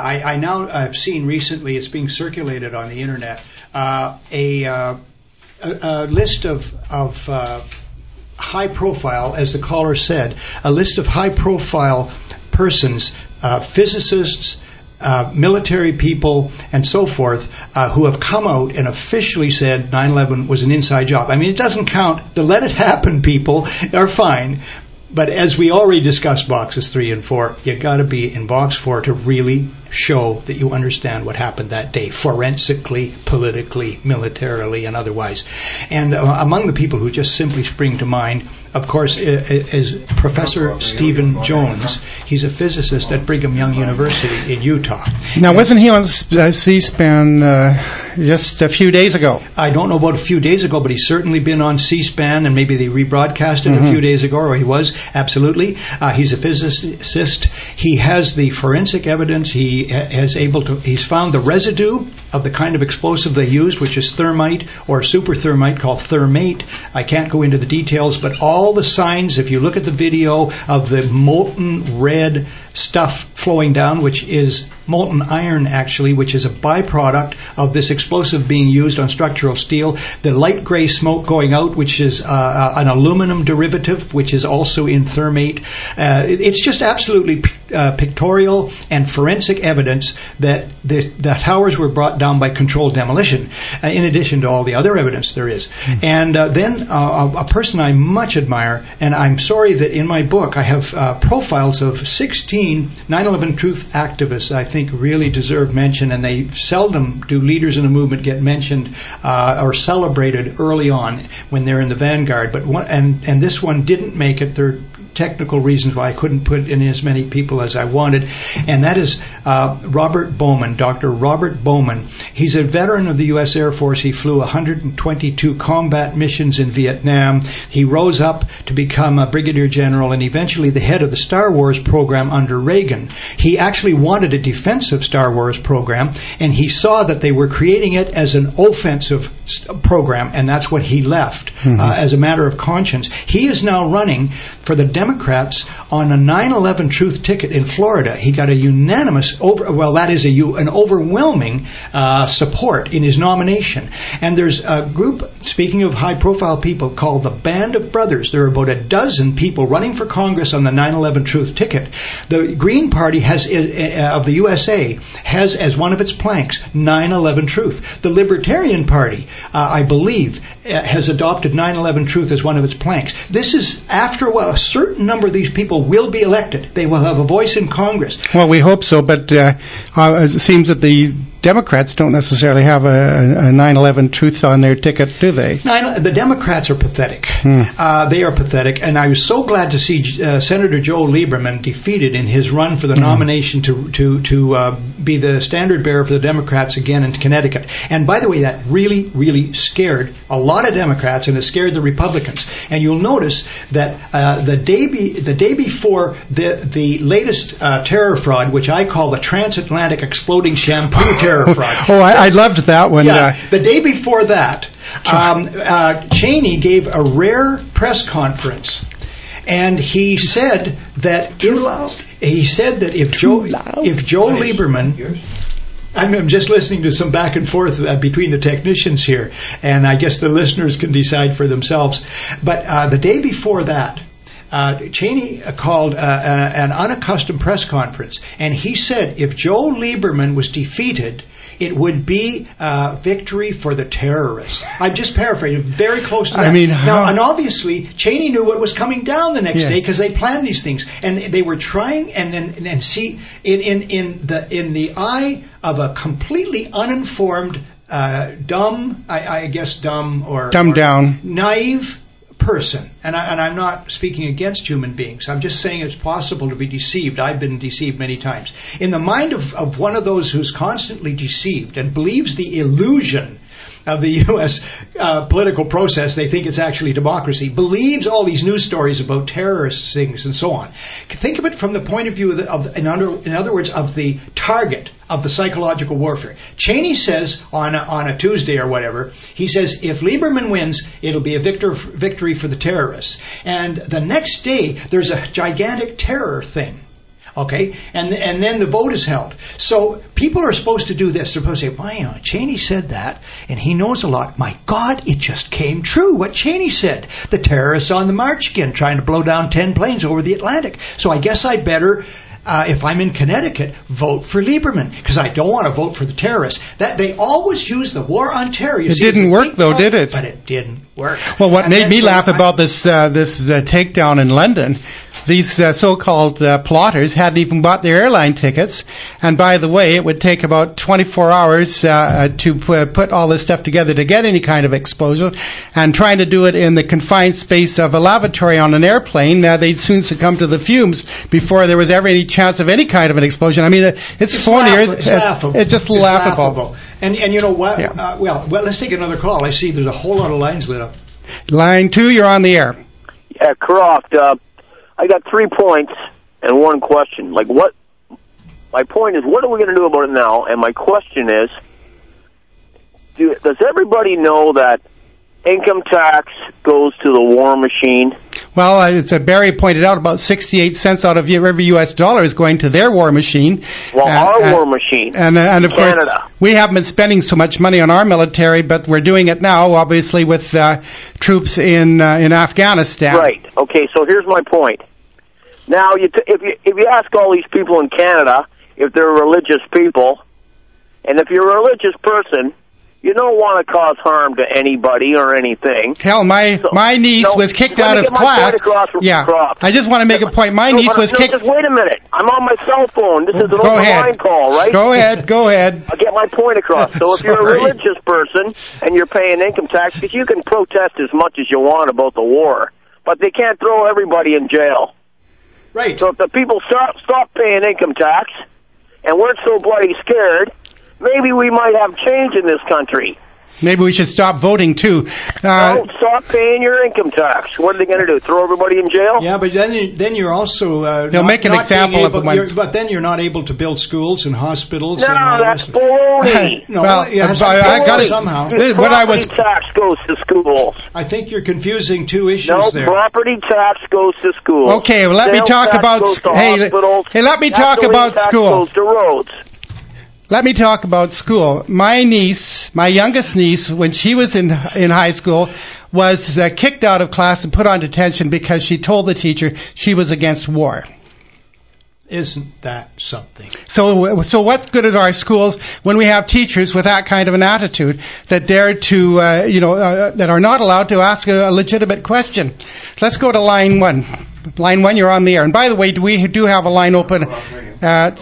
I've seen recently, it's being circulated on the internet, a list of high profile, as the caller said, a list of high profile persons, physicists, military people, and so forth, who have come out and officially said 9/11 was an inside job. I mean, it doesn't count. The let it happen people are fine. But as we already discussed boxes 3 and 4, you got to be in box 4 to really show that you understand what happened that day, forensically, politically, militarily, and otherwise. And among the people who just simply spring to mind, of course, is Professor Stephen Jones. He's a physicist at Brigham Young University in Utah. Now, wasn't he on C-SPAN just a few days ago? I don't know about a few days ago, but he's certainly been on C-SPAN, and maybe they rebroadcast it a few days ago, or he was, absolutely. He's a physicist. He has the forensic evidence. He's found the residue of the kind of explosive they used, which is thermite or super thermite called thermate. I can't go into the details, but all the signs, if you look at the video of the molten red stuff flowing down, which is molten iron actually, which is a byproduct of this explosive being used on structural steel, the light gray smoke going out, which is an aluminum derivative, which is also in thermate. It's just absolutely pictorial and forensic evidence that the towers were brought down by controlled demolition, in addition to all the other evidence there is. And then a person I much admire, and I'm sorry that in my book I have profiles of 16 9/11 Truth activists I think really deserve mention, and they seldom do leaders in a movement get mentioned or celebrated early on when they're in the vanguard. But and this one didn't make it. They're technical reasons why I couldn't put in as many people as I wanted, and that is Robert Bowman, Dr. Robert Bowman. He's a veteran of the U.S. Air Force. He flew 122 combat missions in Vietnam. He rose up to become a brigadier general and eventually the head of the Star Wars program under Reagan. He actually wanted a defensive Star Wars program, and he saw that they were creating it as an offensive program, and that's what he left as a matter of conscience. He is now running for the Democrats on a 9/11 Truth ticket in Florida. He got a unanimous, an overwhelming support in his nomination. And there's a group, speaking of high-profile people, called the Band of Brothers. There are about a dozen people running for Congress on the 9/11 Truth ticket. The Green Party of the USA has as one of its planks 9/11 Truth. The Libertarian Party, I believe, has adopted 9/11 Truth as one of its planks. This is after a certain number of these people will be elected. They will have a voice in Congress. Well, we hope so, but it seems that the Democrats don't necessarily have a 9/11 Truth on their ticket, do they? The Democrats are pathetic. They are pathetic, and I was so glad to see Senator Joe Lieberman defeated in his run for the nomination to be the standard bearer for the Democrats again in Connecticut. And by the way, that really, really scared a lot of Democrats, and it scared the Republicans. And you'll notice that the day before the latest terror fraud, which I call the transatlantic exploding shampoo terror fraud. Oh, I loved that one. Yeah, the day before that, Cheney gave a rare press conference, and he said that if Joe Lieberman. I'm just listening to some back and forth between the technicians here, and I guess the listeners can decide for themselves. But the day before that, Cheney called an unaccustomed press conference, and he said if Joe Lieberman was defeated, it would be victory for the terrorists. I'm just paraphrasing, very close to that. I mean, and obviously Cheney knew what was coming down the next day because they planned these things, and they were trying and see in the eye of a completely uninformed, dumb down, naive person, and I'm not speaking against human beings. I'm just saying it's possible to be deceived. I've been deceived many times. In the mind of one of those who's constantly deceived and believes the illusion of the U.S. Political process, they think it's actually democracy, believes all these news stories about terrorist things and so on. Think of it from the point of view in other words, of the target of the psychological warfare. Cheney says on a Tuesday or whatever, he says if Lieberman wins, it'll be a victory for the terrorists. And the next day, there's a gigantic terror thing. Okay, and then the vote is held. So people are supposed to do this. They're supposed to say, "Wow, Cheney said that, and he knows a lot. My God, it just came true what Cheney said. The terrorists on the march again, trying to blow down 10 planes over the Atlantic. So I guess I better, if I'm in Connecticut, vote for Lieberman because I don't want to vote for the terrorists." That they always use the war on terror. It didn't work, though, did it? But it didn't work. Well, what made me laugh about this takedown in London. These so-called plotters hadn't even bought their airline tickets. And by the way, it would take about 24 hours to put all this stuff together to get any kind of explosion. And trying to do it in the confined space of a lavatory on an airplane, they'd soon succumb to the fumes before there was ever any chance of any kind of an explosion. I mean, it's phony. It's laughable. It's just laughable. And you know what? Yeah. Well, let's take another call. I see there's a whole lot of lines lit up. Line 2, you're on the air. Yeah, Croft. I got 3 points and one question. My point is, what are we going to do about it now? And my question is, does everybody know that income tax goes to the war machine? Well, it's Barry pointed out about 68 cents out of every U.S. dollar is going to their war machine. Well, our war machine. And of Canada. course, we haven't been spending so much money on our military, but we're doing it now, obviously, with troops in Afghanistan. Right. Okay, so here's my point. Now, if you ask all these people in Canada if they're religious people, and if you're a religious person, you don't want to cause harm to anybody or anything. Hell, my niece was kicked out of class. I just want to make a point. My niece was kicked. Just wait a minute. I'm on my cell phone. This is an open line call, right? Go ahead. I'll get my point across. So if you're a religious person and you're paying income tax, because you can protest as much as you want about the war, but they can't throw everybody in jail. Right. So if the people stop paying income tax and weren't so bloody scared, maybe we might have change in this country. Maybe we should stop voting too. No, stop paying your income tax. What are they going to do? Throw everybody in jail? Yeah, but then you're also they'll make an example of it. But then you're not able to build schools and hospitals. No, that's baloney. No, well, I got it somehow. Property tax goes to schools. I think you're confusing two issues no, there. Property tax goes to schools. Okay, well, let me talk about let me talk about school. Goes to roads. Let me talk about school. My niece, my youngest niece, when she was in high school, was kicked out of class and put on detention because she told the teacher she was against war. Isn't that something? So what good are our schools when we have teachers with that kind of an attitude that dare to, that are not allowed to ask a legitimate question? Let's go to line 1. Line 1, you're on the air. And by the way, we do have a line open at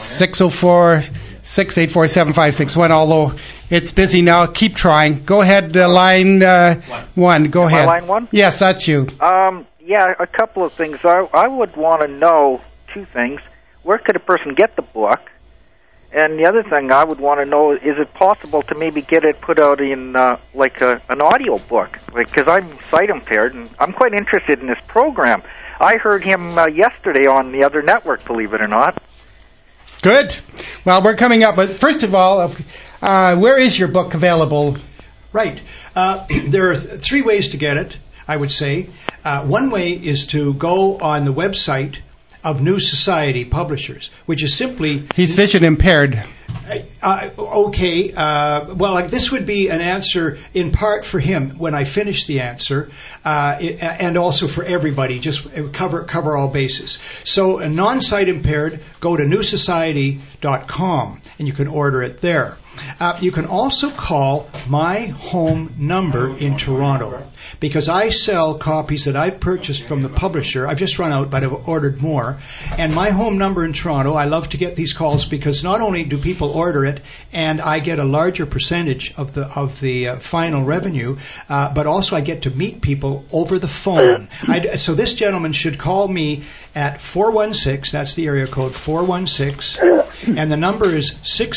604-684-7561, although it's busy now. Keep trying. Go ahead, line 1. Go ahead. Line 1? Yes, that's you. Yeah, a couple of things. I would want to know two things. Where could a person get the book? And the other thing I would want to know, is it possible to maybe get it put out in an audio book? Because I'm sight impaired, and I'm quite interested in this program. I heard him yesterday on the other network, believe it or not. Good. Well, we're coming up, but first of all, where is your book available? Right. There are 3 ways to get it, I would say. One way is to go on the website of New Society Publishers, which is simply... He's vision impaired. Okay. This would be an answer in part for him when I finish the answer, and also for everybody, just cover all bases. So a non-sight impaired, go to newsociety.com, and you can order it there. You can also call my home number in Toronto, because I sell copies that I've purchased from the publisher. I've just run out, but I've ordered more. And my home number in Toronto, I love to get these calls because not only do people order it, and I get a larger percentage of the final revenue, but also I get to meet people over the phone. So this gentleman should call me at 416, that's the area code, 416, and the number is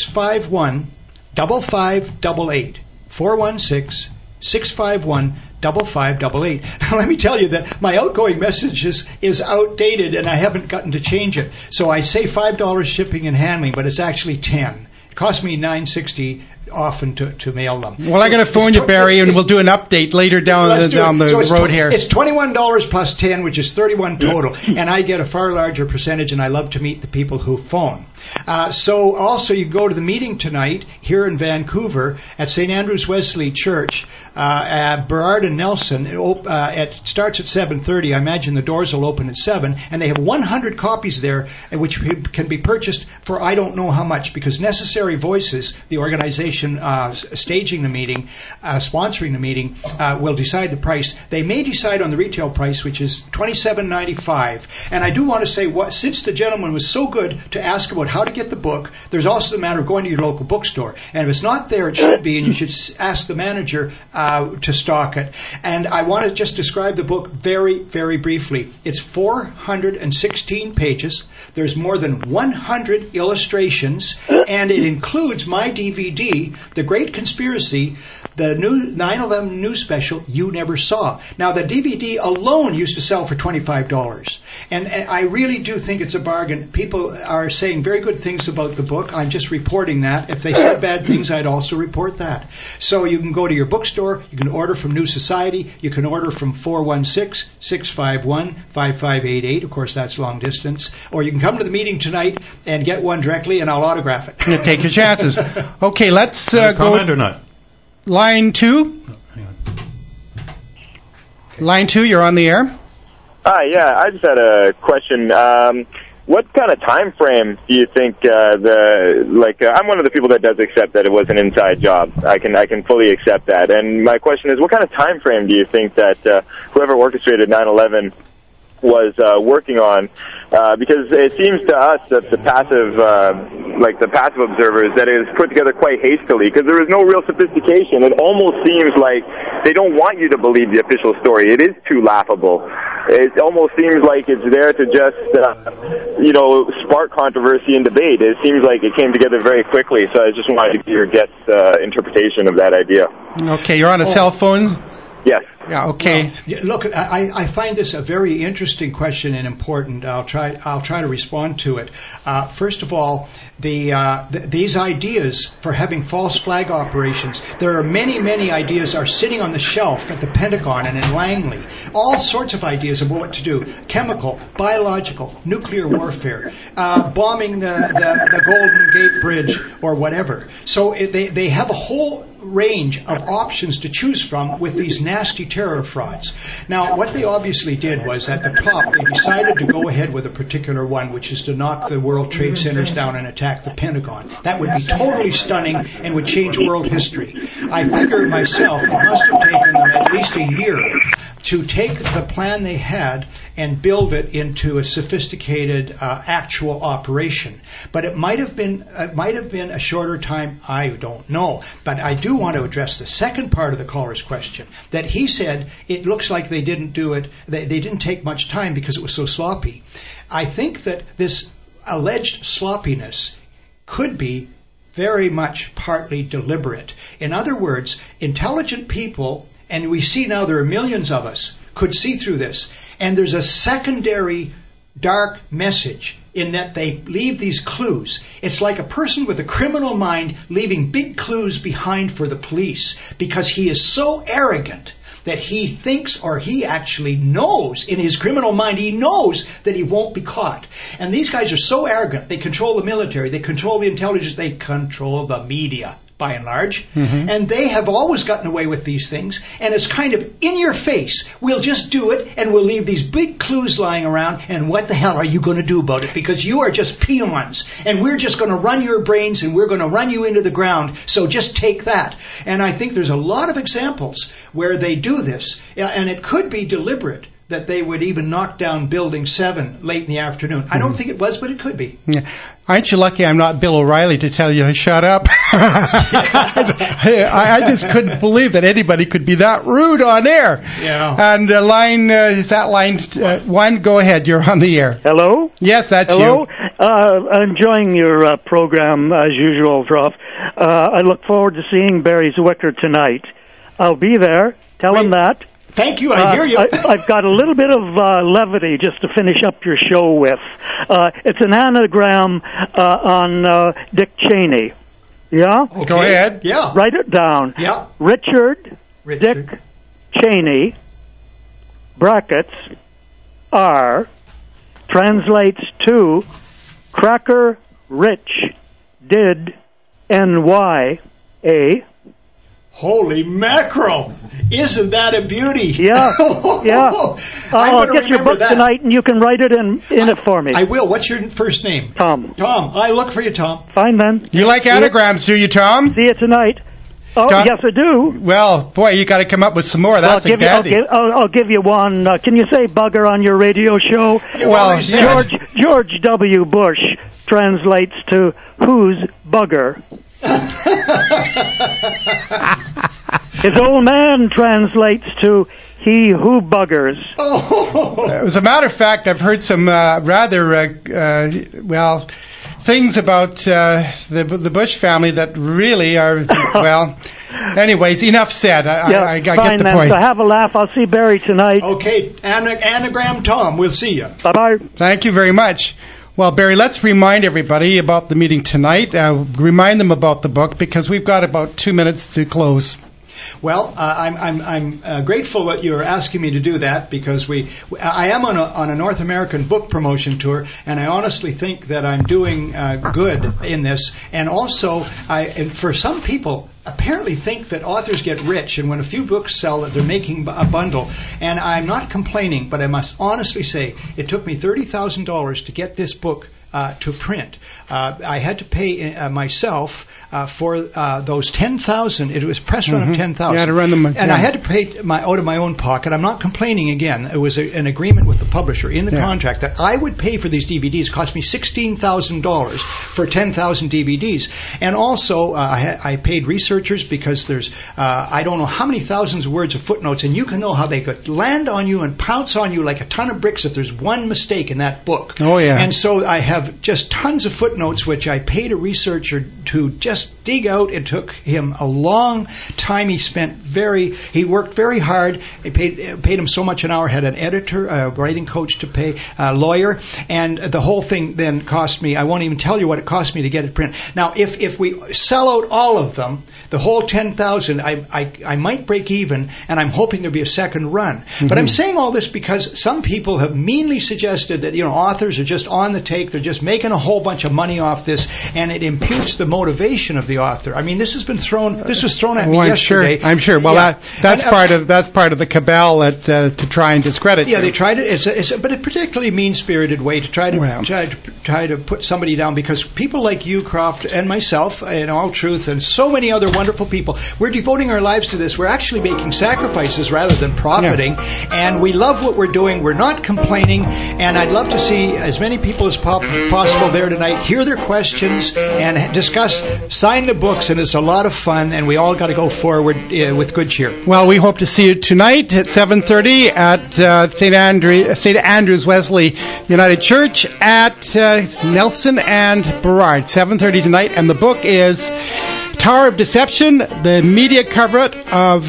651-5588, 416-651-5588. Now let me tell you that my outgoing message is outdated and I haven't gotten to change it. So I say $5 shipping and handling, but it's actually $10. It costs me $9.60 often to mail them. Well, I'm going to phone you, Barry, and we'll do an update later down the road here. It's $21 plus 10, which is $31 total, and I get a far larger percentage, and I love to meet the people who phone. So also you go to the meeting tonight here in Vancouver at St. Andrew's Wesley Church, Burrard and Nelson. It starts at 7:30. I imagine the doors will open at 7, and they have 100 copies there, which can be purchased for I don't know how much, because Necessary Voices, the organization staging the meeting, sponsoring the meeting, will decide the price. They may decide on the retail price, which is $27.95. And I do want to say, since the gentleman was so good to ask about how to get the book, there's also the matter of going to your local bookstore. And if it's not there, it should be, and you should ask the manager to stock it. And I want to just describe the book very, very briefly. It's 416 pages. There's more than 100 illustrations, and it includes my DVD, The Great Conspiracy, the new 9/11 news special you never saw. Now, the DVD alone used to sell for $25, and I really do think it's a bargain. People are saying very good things about the book. I'm just reporting that. If they said bad things, I'd also report that. So you can go to your bookstore, you can order from New Society, you can order from 416-651-5588. Of course, that's long distance. Or you can come to the meeting tonight and get one directly, and I'll autograph it. Take your chances. Okay, let's go. Comment or not? Line 2. Line 2, you're on the air. Hi, yeah, I just had a question. What kind of time frame do you think I'm one of the people that does accept that it was an inside job. I can fully accept that. And my question is, what kind of time frame do you think that whoever orchestrated 9/11 was working on? Because it seems to us that the passive observers, that it was put together quite hastily, because there is no real sophistication. It almost seems like they don't want you to believe the official story. It is too laughable. It almost seems like it's there to just, spark controversy and debate. It seems like it came together very quickly, so I just wanted to get your guest's interpretation of that idea. Okay, you're on a cell phone? Yes. Yeah, okay. Well, look, I find this a very interesting question and important. I'll try to respond to it. First of all, these ideas for having false flag operations, there are many ideas are sitting on the shelf at the Pentagon and in Langley. All sorts of ideas about what to do. Chemical, biological, nuclear warfare, bombing the Golden Gate Bridge or whatever. So they have a whole range of options to choose from with these nasty terror frauds. Now, what they obviously did was at the top, they decided to go ahead with a particular one, which is to knock the World Trade Centers down and attack the Pentagon. That would be totally stunning and would change world history. I figure myself, it must have taken them at least a year to take the plan they had and build it into a sophisticated actual operation. But it might have been a shorter time. I don't know. But I do want to address the second part of the caller's question, that he said it looks like they didn't do it. They didn't take much time because it was so sloppy. I think that this alleged sloppiness could be very much partly deliberate. In other words, intelligent people, and we see now there are millions of us, could see through this. And there's a secondary dark message in that they leave these clues. It's like a person with a criminal mind leaving big clues behind for the police because he is so arrogant that he thinks, or he actually knows in his criminal mind, he knows that he won't be caught. And these guys are so arrogant. They control the military. They control the intelligence. They control the media, by and large. Mm-hmm. And they have always gotten away with these things. And it's kind of in your face. We'll just do it, and we'll leave these big clues lying around. And what the hell are you going to do about it? Because you are just peons. And we're just going to run your brains, and we're going to run you into the ground. So just take that. And I think there's a lot of examples where they do this. And it could be deliberate that they would even knock down Building 7 late in the afternoon. I don't think it was, but it could be. Yeah. Aren't you lucky I'm not Bill O'Reilly to tell you to shut up? I just couldn't believe that anybody could be that rude on air. Yeah. And is that line 1? Go ahead. You're on the air. Hello? Yes, that's Hello? you. Enjoying your program as usual, Prof. I look forward to seeing Barry Zwicker tonight. I'll be there. Tell him that. Thank you. I hear you. I've got a little bit of levity just to finish up your show with. It's an anagram on Dick Cheney. Yeah? Okay. Go ahead. Yeah. Write it down. Yeah. Richard. Dick Cheney, brackets, R, translates to Cracker Rich did NYA. Holy mackerel! Isn't that a beauty? Yeah, yeah. I'll get your book tonight, and you can write it in it for me. I will. What's your first name? Tom. Tom. I look for you, Tom. Fine, then. You like anagrams, do you, Tom? See you tonight. Oh, Tom? Yes, I do. Well, boy, you got to come up with some more. That's I'll give you one. Can you say bugger on your radio show? Well, George W. Bush translates to who's bugger. His old man translates to he who buggers. Oh. As a matter of fact, I've heard some rather things about the Bush family that really are Anyways, enough said. I get the point. So have a laugh. I'll see Barry tonight. Okay, anagram Tom. We'll see you. Bye bye. Thank you very much. Well, Barry, let's remind everybody about the meeting tonight. Remind them about the book because we've got about 2 minutes to close. Well, I'm grateful that you're asking me to do that because I am on a North American book promotion tour, and I honestly think that I'm doing good in this. And also, and for some people, apparently think that authors get rich, and when a few books sell, that they're making a bundle. And I'm not complaining, but I must honestly say it took me $30,000 to get this book to print. I had to pay myself for those 10,000. It was press run of 10,000. You had to run them, and I had to pay out of my own pocket. I'm not complaining again. It was an agreement with the publisher in the contract that I would pay for these DVDs. It cost me $16,000 for 10,000 DVDs. And also, I paid research researchers, because there's I don't know how many thousands of words of footnotes, and you can know how they could land on you and pounce on you like a ton of bricks if there's one mistake in that book. Oh, yeah. And so I have just tons of footnotes, which I paid a researcher to just dig out. It took him a long time. He worked very hard. I paid him so much an hour, had an editor, a writing coach to pay, a lawyer, and the whole thing then cost me, I won't even tell you what it cost me to get it printed. Now, if we sell out all of them, the whole 10,000, I might break even, and I'm hoping there'll be a second run. Mm-hmm. But I'm saying all this because some people have meanly suggested that, authors are just on the take, they're just making a whole bunch of money off this, and it imputes the motivation of the author. I mean, this was thrown at me yesterday. I'm sure. Well, yeah. that's part of the cabal that to try and discredit. Yeah, they tried it. But a particularly mean-spirited way to try to put somebody down, because people like you, Croft, and myself, in all truth, and so many other wonderful people, we're devoting our lives to this. We're actually making sacrifices rather than profiting, and we love what we're doing. We're not complaining, and I'd love to see as many people as possible there tonight, hear their questions, and discuss, sign the books, and it's a lot of fun, and we all got to go forward with good cheer. Well, we hope to see you tonight at 7:30 at St. Andrews Wesley United Church at Nelson and Burrard. 7:30 tonight, and the book is Tower of Deception, the media cover-up of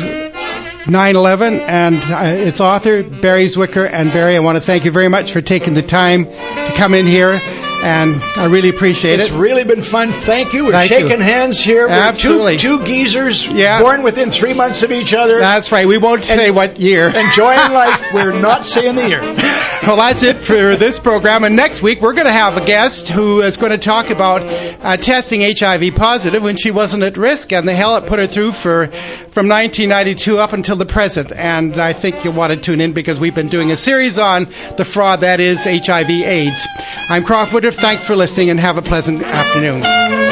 9/11, and its author, Barry Zwicker. And Barry, I want to thank you very much for taking the time to come in here, and I really appreciate it. It's really been fun. Thank you. We're shaking hands here. We're Absolutely. Two geezers born within 3 months of each other. That's right. We won't say what year. Enjoying life. We're not saying the year. Well, that's it for this program. And next week, we're going to have a guest who is going to talk about testing HIV positive when she wasn't at risk, and the hell it put her through from 1992 up until the present. And I think you'll want to tune in, because we've been doing a series on the fraud that is HIV/AIDS. I'm Croft Woodruff. Thanks for listening, and have a pleasant afternoon.